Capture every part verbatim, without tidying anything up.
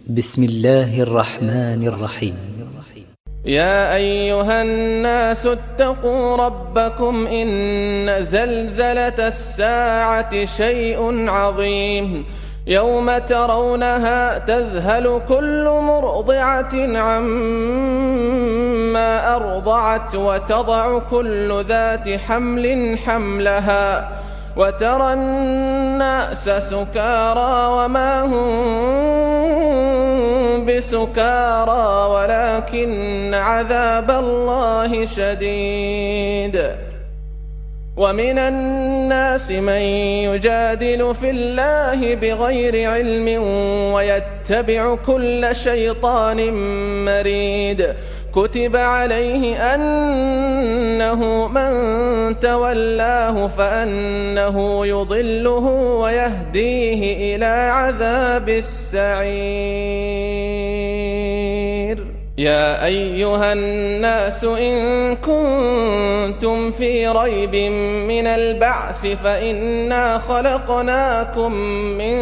بسم الله الرحمن الرحيم. يا أيها الناس اتقوا ربكم إن زلزلة الساعة شيء عظيم يوم ترونها تذهل كل مرضعة عما أرضعت وتضع كل ذات حمل حملها وترى الناس سكارى وما هم بسكارى ولكن عذاب الله شديد. ومن الناس من يجادل في الله بغير علم ويتبع كل شيطان مريد كتب عليه أنه من تولاه فأنه يضله ويهديه إلى عذاب السعير. يا أيها الناس إن كنتم في ريب من البعث فإنا خلقناكم من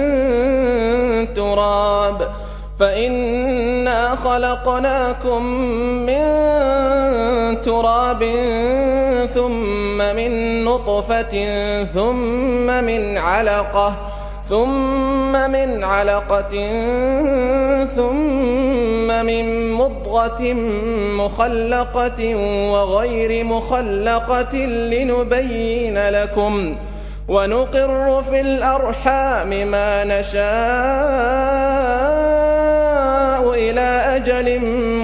تراب فإنا خلقناكم من تراب ثم من نطفة ثم من علقة ثم من علقة ثم من مضغة مخلقة وغير مخلقة لنبين لكم ونقر في الأرحام ما نشاء إلى أجل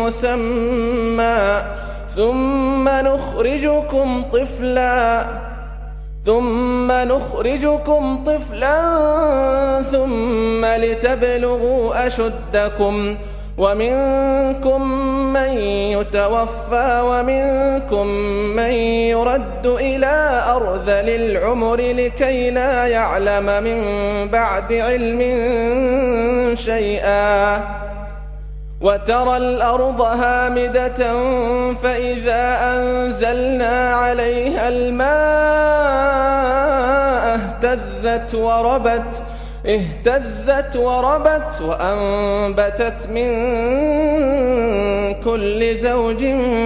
مسمى ثم نخرجكم طفلا ثم نخرجكم طفلا ثم لتبلغوا أشدكم ومنكم من يتوفى ومنكم من يرد إلى أرذل العمر لكي لا يعلم من بعد علم شيئا وترى الأرض هامدة فإذا أنزلنا عليها الماء اهتزت وربت اهتزت وربت وأنبتت من كل زوج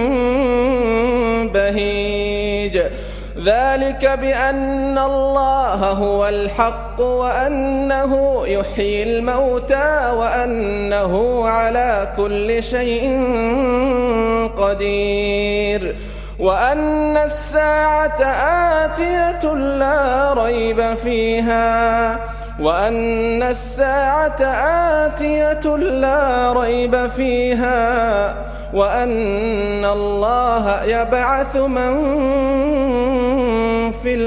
بهيج ذلك بأن الله هو الحق وأنه يحيي الموتى وأنه على كل شيء قدير وأن الساعة آتية لا ريب فيها وأن الساعة آتية لا ريب فيها وأن الله يبعث من في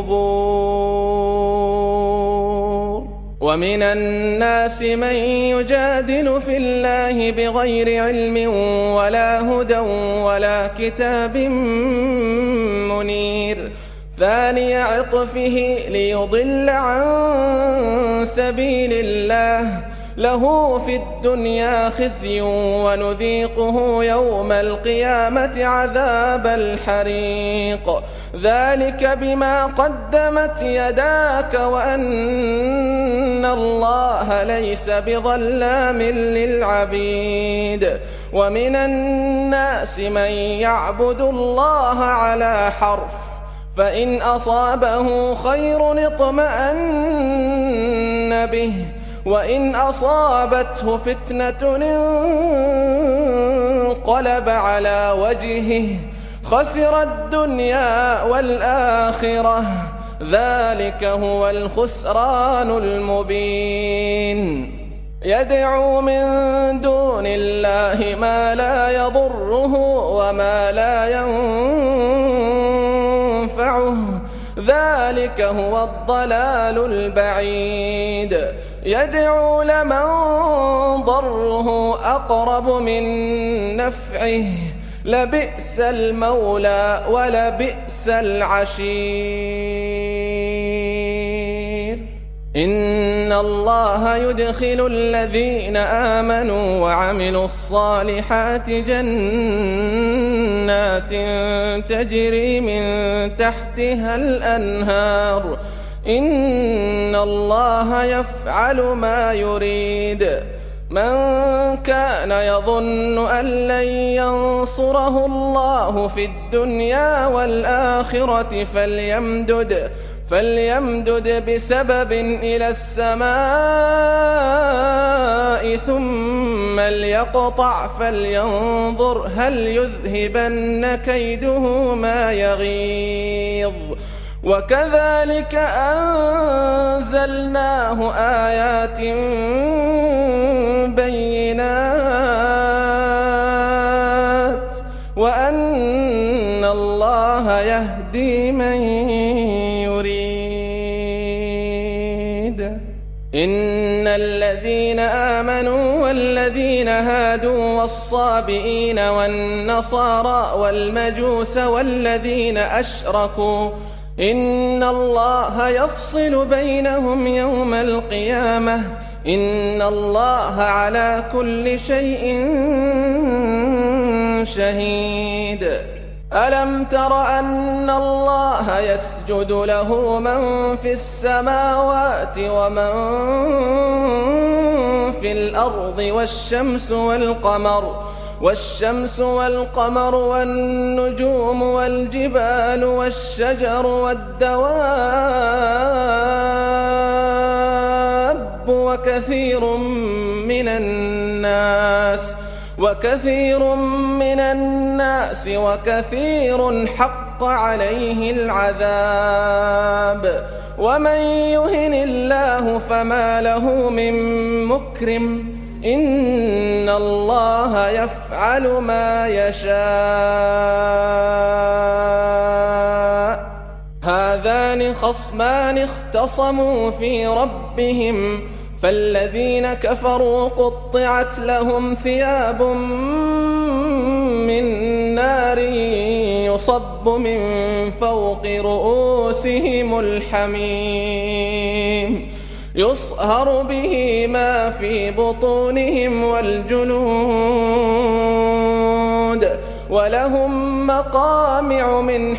القبور. ومن الناس من يجادل في الله بغير علم ولا هدى ولا كتاب منير ثاني عطفه ليضل عن سبيل الله له في الدنيا خزي ونذيقه يوم القيامة عذاب الحريق ذلك بما قدمت يداك وأن الله ليس بظلام للعبيد. ومن الناس من يعبد الله على حرف فإن أصابه خير اطمأن به وإن أصابته فتنة انقلب على وجهه خسر الدنيا والآخرة ذلك هو الخسران المبين. يدعو من دون الله ما لا يضره وما لا ينفعه ذلك هو الضلال البعيد. يدعو لمن ضره أقرب من نفعه لبئس المولى ولبئس العشير. إن الله يدخل الذين آمنوا وعملوا الصالحات جنات تجري من تحتها الأنهار إن الله يفعل ما يريد. من كان يظن أن لن ينصره الله في الدنيا والآخرة فليمدد فليمدد بسبب إلى السماء ثم ليقطع فلينظر هل يذهبن كيده ما يغيظ. وكذلك أنزلناه آيات بينات وأن الله يهدي من يريد. إن الذين آمنوا والذين هادوا والصابئين والنصارى والمجوس والذين أشركوا إن الله يفصل بينهم يوم القيامة إن الله على كل شيء شهيد. ألم تر أن الله يسجد له من في السماوات ومن في الأرض والشمس والقمر والشمس والقمر والنجوم والجبال والشجر والدواب وكثير من الناس وكثير من الناس وكثير حق عليه العذاب. ومن يهن الله فما له من مكرم إن الله يفعل ما يشاء. هذان خصمان اختصموا في ربهم فالذين كفروا قطعت لهم ثياب من نار يصب من فوق رؤوسهم الحميم يصهر به ما في بطونهم والجلود ولهم مقامع من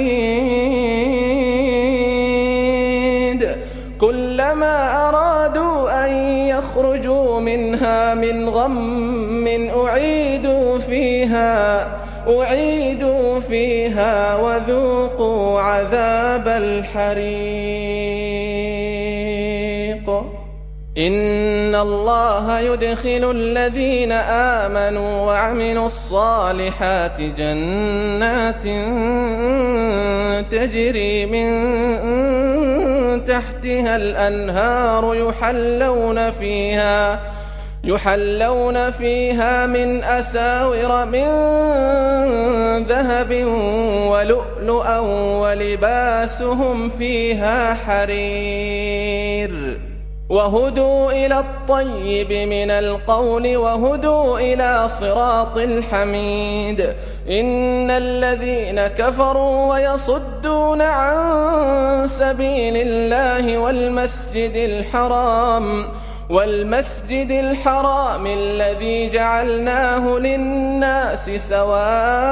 حديد كلما أرادوا أن يخرجوا منها من غم أعيدوا فيها أعيدوا فيها وذوقوا عذاب الحريق. إن الله يدخل الذين آمنوا وعملوا الصالحات جنات تجري من تحتها الأنهار يحلون فيها يحلون فيها من أساور من ذهب ولؤلؤا ولباسهم فيها حرير وهدوا إلى الطيب من القول وهدوا إلى صراط الحميد. إن الذين كفروا ويصدون عن سبيل الله والمسجد الحرام والمسجد الحرام الذي جعلناه للناس سواء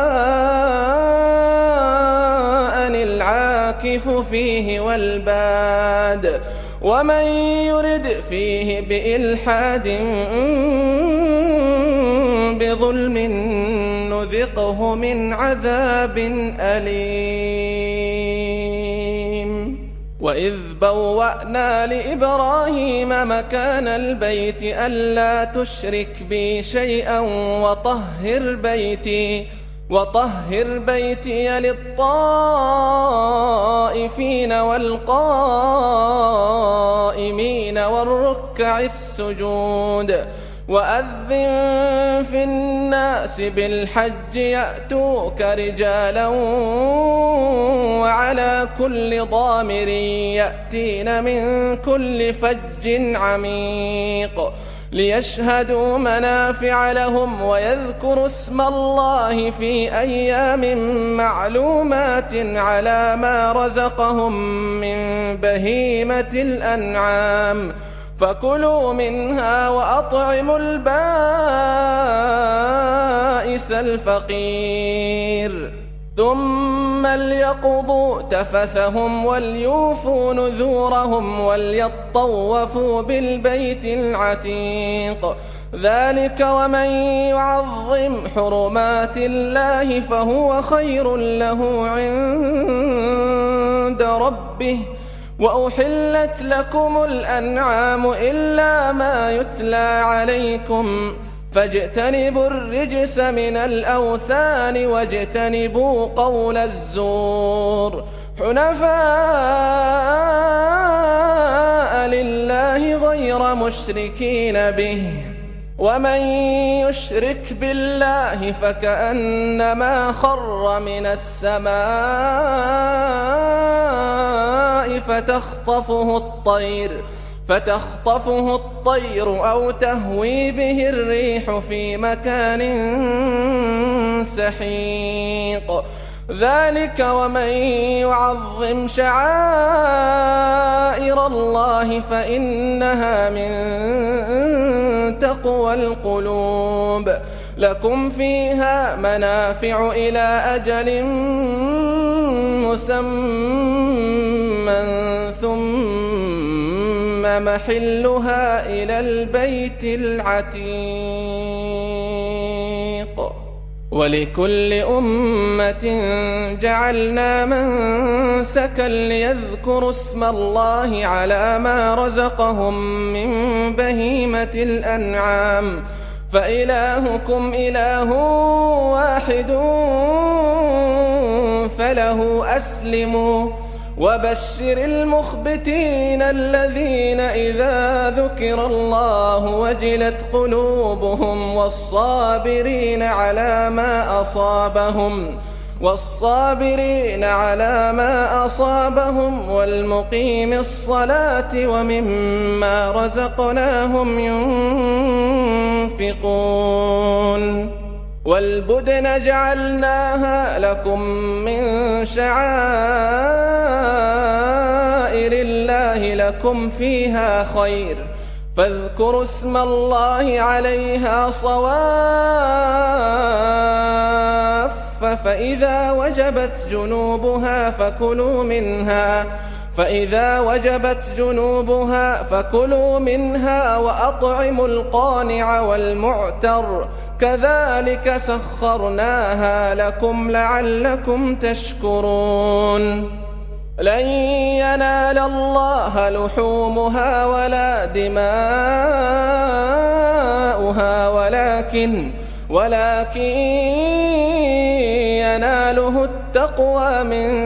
العاكف فيه والباد ومن يرد فيه بإلحاد بظلم نذقه من عذاب أليم. وإذ بوأنا لإبراهيم مكان البيت ألا تشرك بي شيئا وطهر بيتي وطهر بيتي للطائفين والقائمين والركع السجود وأذن في الناس بالحج يأتوك رجالا وعلى كل ضامر يأتين من كل فج عميق ليشهدوا منافع لهم ويذكروا اسم الله في أيام معلومات على ما رزقهم من بهيمة الأنعام فكلوا منها وأطعموا البائس الفقير ثم ليقضوا تفثهم وليوفوا نذورهم وليطوفوا بالبيت العتيق ذلك ومن يعظم حرمات الله فهو خير له عند ربه. وأحلت لكم الأنعام إلا ما يتلى عليكم فاجتنبوا الرجس من الأوثان واجتنبوا قول الزور حنفاء لله غير مشركين به. ومن يشرك بالله فكأنما خر من السماء فتخطفه الطير فتخطفه الطير أو تهوي به الريح في مكان سحيق. ذلك ومن يعظم شعائر الله فإنها من تقوى القلوب. لكم فيها منافع إلى أجل مسمى ثم محلها إلى البيت العتيق. ولكل أمة جعلنا منسكا ليذكروا اسم الله على ما رزقهم من بهيمة الأنعام فإلهكم إله واحد فله أسلموا. وبشر المخبتين الذين إذا ذكر الله وجلت قلوبهم والصابرين على ما أصابهم والصابرين على ما أصابهم والمقيم الصلاة ومما رزقناهم ينفقون. والبدن جعلناها لكم من شعائر الله لكم فيها خير فاذكروا اسم الله عليها صواف فإذا وجبت جنوبها فكلوا منها فإذا وجبت جنوبها فكلوا منها وأطعموا القانع والمعتر كذلك سخرناها لكم لعلكم تشكرون. لن ينال الله لحومها ولا دماؤها ولكن ولكن يناله التقوى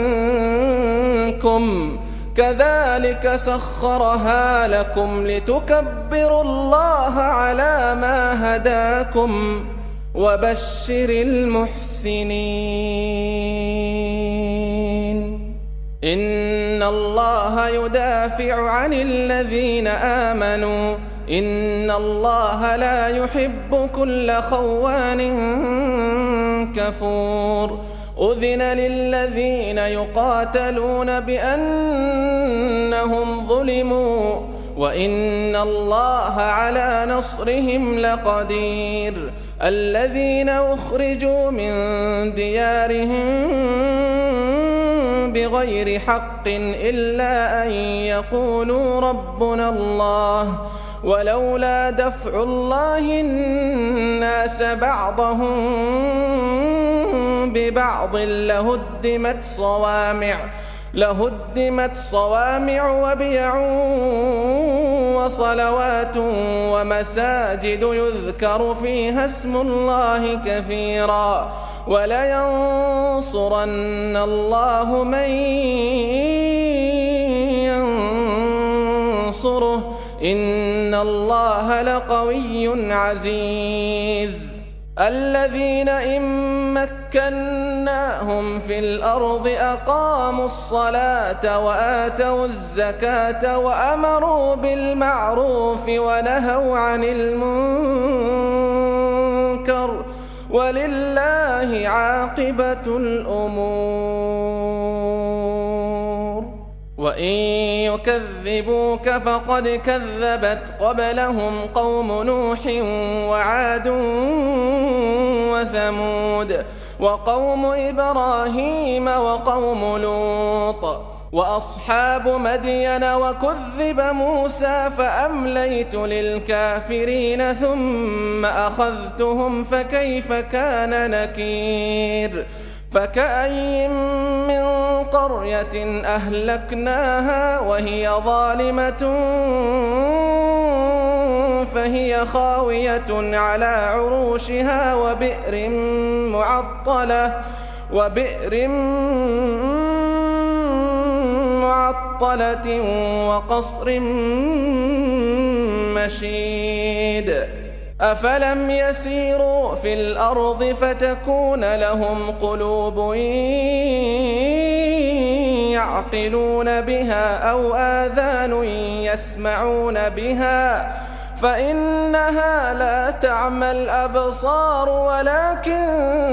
منكم كذلك سخرها لكم لتكبروا الله على ما هداكم وبشر المحسنين. إن الله يدافع عن الذين آمنوا إن الله لا يحب كل خوان كفور. أذن للذين يقاتلون بأنهم ظلموا وإن الله على نصرهم لقدير. الذين أخرجوا من ديارهم بغير حق إلا أن يقولوا ربنا الله ولولا دفع الله الناس بعضهم ببعض لهدمت صوامع لهدمت صوامع وبيع وصلوات ومساجد يذكر فيها اسم الله كثيرا ولينصرن الله من ينصره إن الله لقوي عزيز. الذين إن مكناهم في الأرض أقاموا الصلاة وآتوا الزكاة وأمروا بالمعروف ونهوا عن المنكر ولله عاقبة الأمور. وإن يكذبوك فقد كذبت قبلهم قوم نوح وعاد وثمود وقوم إبراهيم وقوم لوط وأصحاب مدين وكذب موسى فأمليت للكافرين ثم أخذتهم فكيف كان نكير فكأي من قرية أهلكناها وهي ظالمة فهي خاوية على عروشها وبئر معطلة وبئر معطلة وقصر مشيد أفلم يسيروا في الأرض فتكون لهم قلوب يعقلون بها أو آذان يسمعون بها فإنها لا تعمى الأبصار ولكن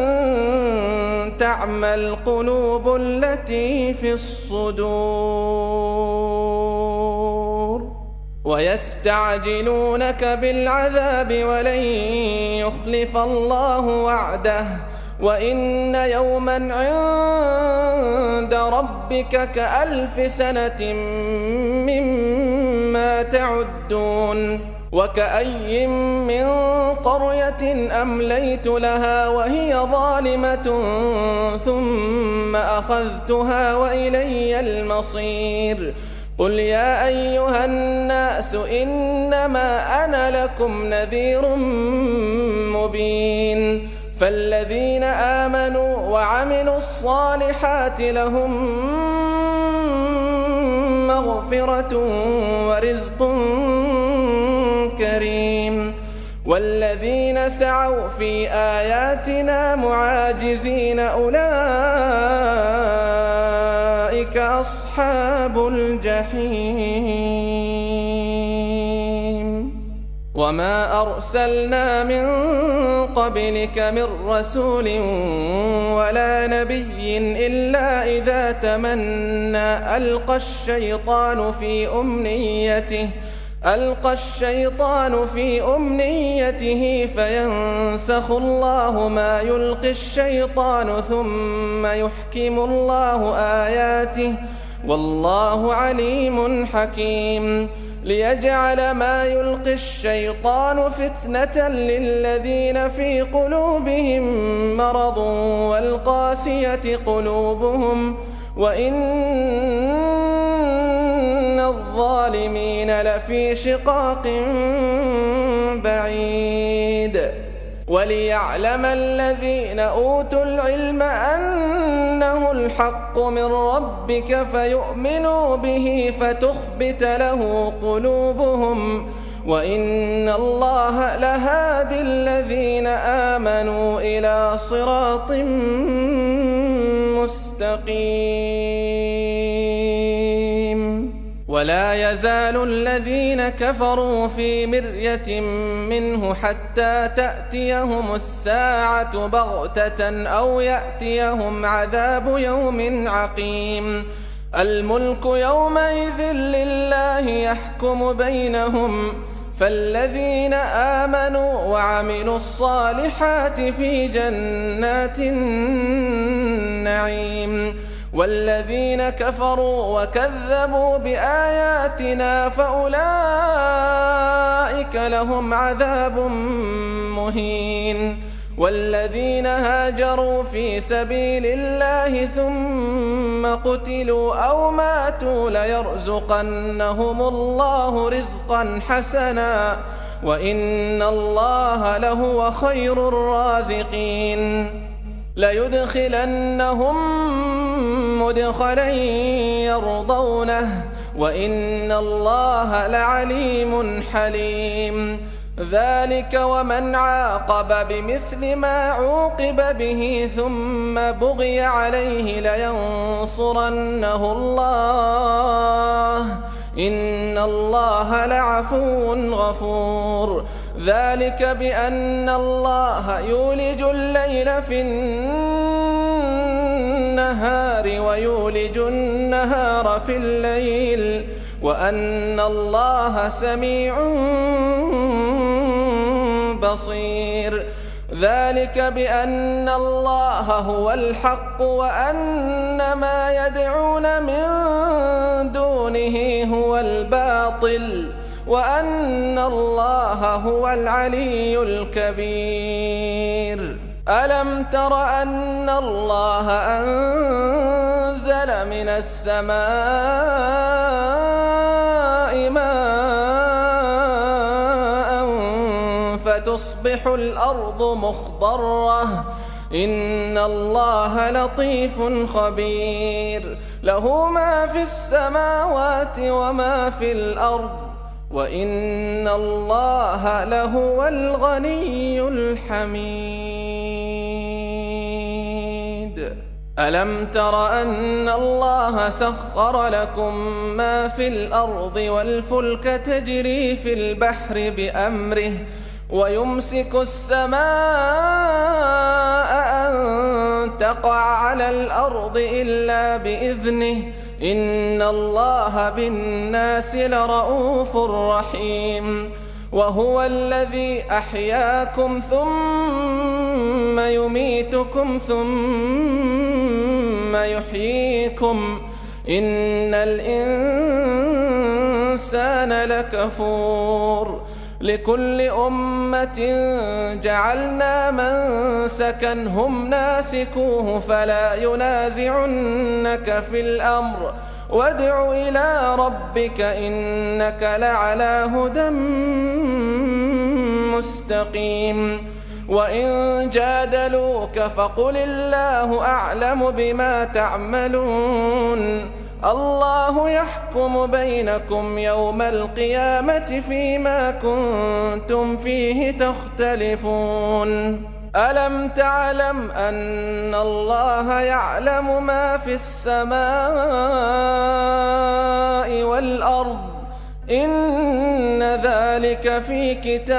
تعمى القلوب التي في الصدور ويستعجلونك بالعذاب ولن يخلف الله وعده وإن يوما عند ربك كألف سنة مما تعدون وكأي من قرية أمليت لها وهي ظالمة ثم أخذتها وإلي المصير قل يا أيها الناس إنما أنا لكم نذير مبين فالذين آمنوا وعملوا الصالحات لهم مغفرة ورزق كريم والذين سعوا في آياتنا معاجزين أولئك أصحاب الجحيم وما أرسلنا من قبلك من رسول ولا نبي إلا إذا تمنى ألقى الشيطان في أمنيته ألقى الشيطان في أمنيته فينسخ الله ما يلقي الشيطان ثم يحكم الله آياته والله عليم حكيم ليجعل ما يلقي الشيطان فتنة للذين في قلوبهم مرض والقاسية قلوبهم وإن الظالمين لفي شقاق بعيد وليعلم الذين أوتوا العلم أنه الحق من ربك فيؤمنوا به فتخبت له قلوبهم وإن الله لهادي الذين آمنوا إلى صراط مستقيم ولا يزال الذين كفروا في مرية منه حتى تأتيهم الساعة بغتة أو يأتيهم عذاب يوم عقيم الملك يومئذ لله يحكم بينهم فالذين آمنوا وعملوا الصالحات في جنات النعيم والذين كفروا وكذبوا بآياتنا فأولئك لهم عذاب مهين والذين هاجروا في سبيل الله ثم قتلوا أو ماتوا ليرزقنهم الله رزقا حسنا وإن الله لهو خير الرازقين ليدخلنهم مدخلا يرضونه وإن الله لعليم حليم ذلك ومن عاقب بمثل ما عوقب به ثم بغي عليه لينصرنه الله إن الله لعفو غفور ذلك بأن الله يولج الليل في النهار ويولج النهار في الليل وأن الله سميع بصير ذلك بأن الله هو الحق وأن ما يدعون من دونه هو الباطل وأن الله هو العلي الكبير. ألم تر أن الله أنزل من السماء ماء فتصبح الأرض مخضرة إن الله لطيف خبير له ما في السماوات وما في الأرض وإن الله لهو الغني الحميد. ألم تر أن الله سخر لكم ما في الأرض والفلك تجري في البحر بأمره ويمسك السماء أن تقع على الأرض إلا بإذنه إن الله بالناس لرءوف رحيم. وهو الذي أحياكم ثم يميتكم ثم يحييكم إن الإنسان لكفور. لكل أمة جعلنا منسكا هم ناسكوه فلا ينازعنك في الأمر وادع إلى ربك إنك لعلى هدى مستقيم. وإن جادلوك فقل الله أعلم بما تعملون الله يحكم بينكم يوم القيامة فيما كنتم فيه تختلفون. ألم تعلم أن الله يعلم ما في السماء والأرض إن ذلك في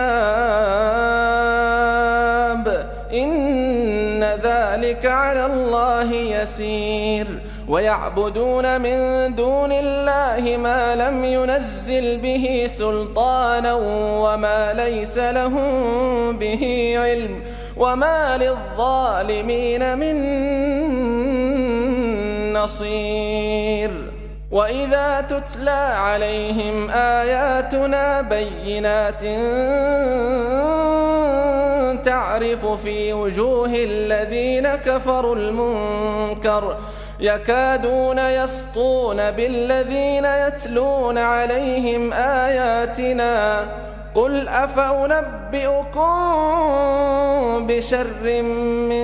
كتاب إن ذلك على الله يسير. ويعبدون من دون الله ما لم ينزل به سلطانا وما ليس لهم به علم وما للظالمين من نصير. وإذا تتلى عليهم آياتنا بينات تعرف في وجوه الذين كفروا المنكر يكادون يسطون بالذين يتلون عليهم آياتنا قل أفأنبئكم بشر من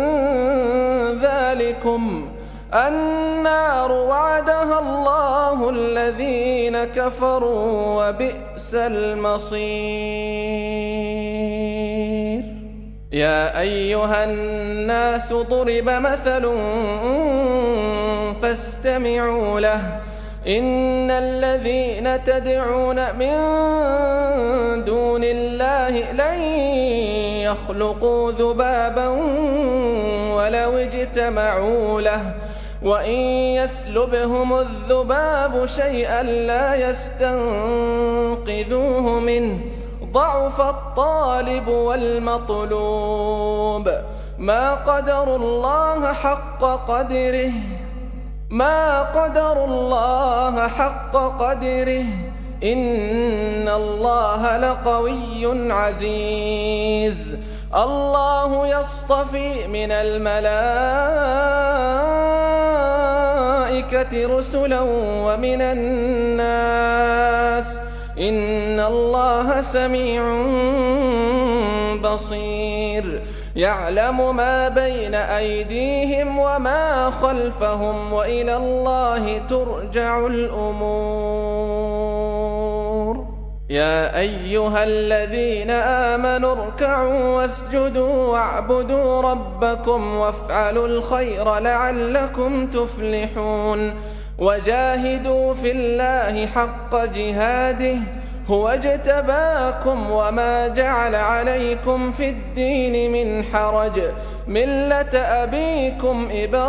ذلكم النار وعدها الله الذين كفروا وبئس المصير. يا أيها الناس ضرب مثل فاستمعوا له إن الذين تدعون من دون الله لن يخلقوا ذبابا ولو اجتمعوا له وإن يسلبهم الذباب شيئا لا يستنقذوه منه ضعف الطالب والمطلوب ما قدروا الله حق قدره ما قدروا الله حق قدره إن الله لقوي عزيز. الله يصطفي من الملائكة رسلا ومن الناس إن الله سميع بصير. يعلم ما بين أيديهم وما خلفهم وإلى الله ترجع الأمور. يا أيها الذين آمنوا اركعوا واسجدوا واعبدوا ربكم وافعلوا الخير لعلكم تفلحون. وجاهدوا في الله حق جهاده هو اجتباكم وما جعل عليكم في الدين من حرج ملة أبيكم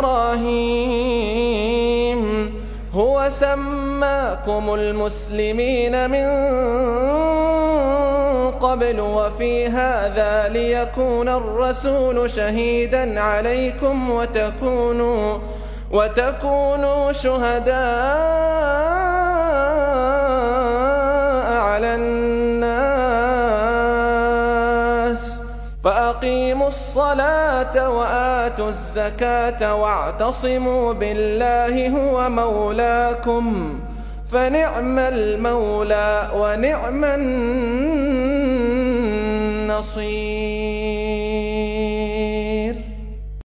إبراهيم هو سماكم المسلمين من قبل وفي هذا ليكون الرسول شهيدا عليكم وتكونوا, وتكونوا شهداء على الناس فأقيموا الصلاة وآتوا الزكاة واعتصموا بالله هو مولاكم فنعم المولى ونعم النصير.